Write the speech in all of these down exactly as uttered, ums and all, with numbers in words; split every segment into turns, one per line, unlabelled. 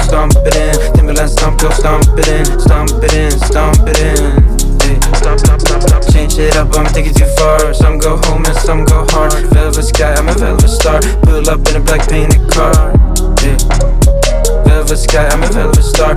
stomp it in. Timberland stomp, go stomp it in. Stomp it in, stomp it in. Hey, stop, stop, stop, stop. Change it up, I'ma take it too far. Some go home and some go hard. Velvet sky, I'm a velvet star. Pull up in a black painted car. Hey, velvet sky, I'm a velvet star.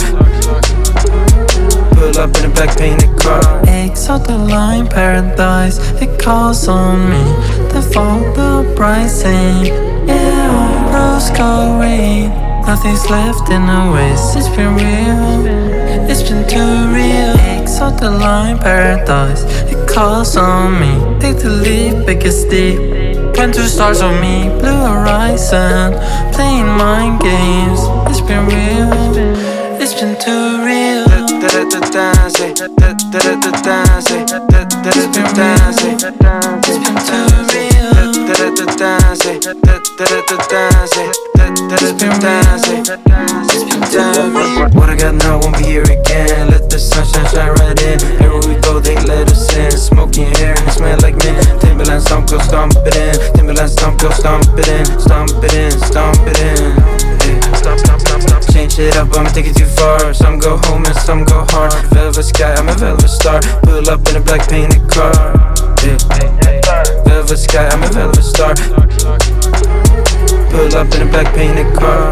Pull up in a black painted car.
Exotic line paradise, it calls on me. The fall, the rising, yeah, rose gold rain. Nothing's left in the waste. It's been real, it's been too real. Exotic line paradise, it calls on me. Take the leap, biggest deep. When two stars on me, blue horizon, playing mind games. It's been real, it's been too real.
Da da da da, say da da da da da, say da da da da da, say
it's been too real.
Da da da da, say da da da da da, say da da da da, say it's been too real. What I got now won't be here again. Let the sunshine shine right in. Everywhere we go, they let us in. Smoking hair and it smell like mint. Timberland stomp, go stomp it in. Timberland stomp, go stomp it in. Stomp it in, stomp it in. Hey, stop, stop, stop, stop. Change it up, I'ma take it too far. Some go home and some go hard. Velvet sky, I'm a velvet star. Pull up in a black painted car. Yeah. Velvet sky, I'm a velvet star. Pull up in a black painted car.